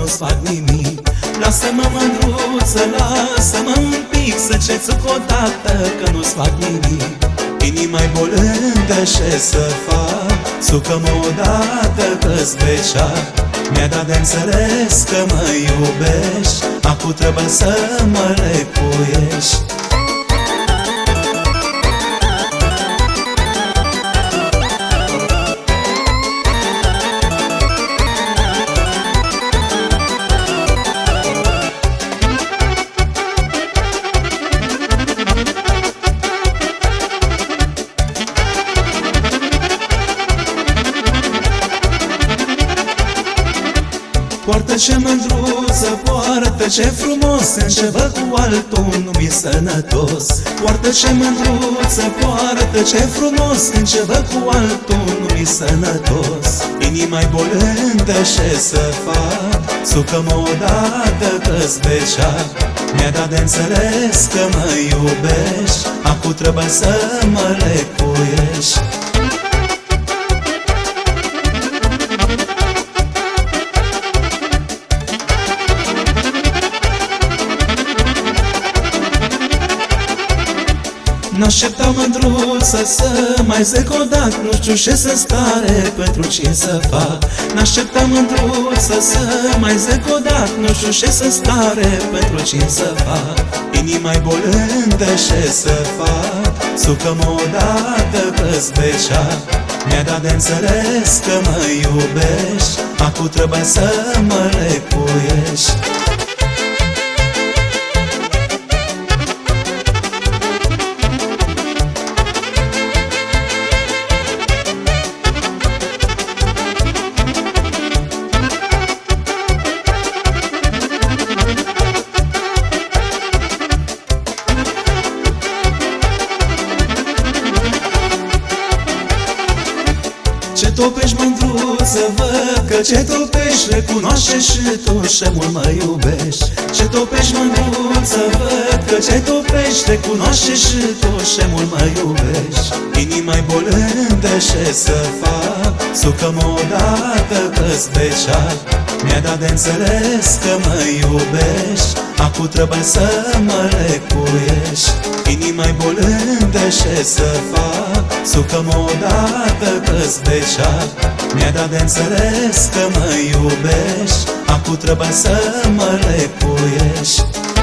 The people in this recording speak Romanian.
nu-ți fac nimic. Lasă-mă, mândruță, lasă-mă un pic să cețuc odată, că nu-ți fac nimic. Inima-i bolândă, ce să fac? Sucă-mă odată, că-s beșac. Mi-a dat de înțeles că mă iubești, acum trebuie să mă lecuiești. Poartă ce mândruță, poartă ce frumos, când ce văd cu altul nu mi-e sănătos. Poartă ce mândruță, poartă ce frumos, când ce văd cu altul nu mi-e sănătos. Inima-i bolândă, ce să fac? Sucă-mă odată, că-s beșac. Mi-a dat de înțeles că mă iubești, acum trebuie să mă lecuiești. N-aștepta, mândruță, să mai zic odată, nu știu ce să stare, pentru ce să fac. N-aștepta, mândruță, să mai zic odată, nu știu ce să stare, pentru ce să fac. Inima-i bolândă, ce să fac? Sucă-mă odată, că-s beșac. Mi-a dat de înțeles că mă iubești, acum trebuie să mă lecuiești. Ce topești, mândruță, văd că ce topești, recunoaște și tu ce mult mă iubești. Ce topești, mândruță, văd că ce topești, recunoaște și tu ce mult mă iubești. Inima-i bolândă, ce să fac? Sucă-mă odată, că-s beșac. Mi-a dat de înțeles că mă iubești, acum trebuie să mă lecuiești. Inima-i bolândă, ce să fac? Sucă-mă odată, că-s beșac. Mi-a dat de înțeles că mă iubești, acum trebuie să mă lecuiești.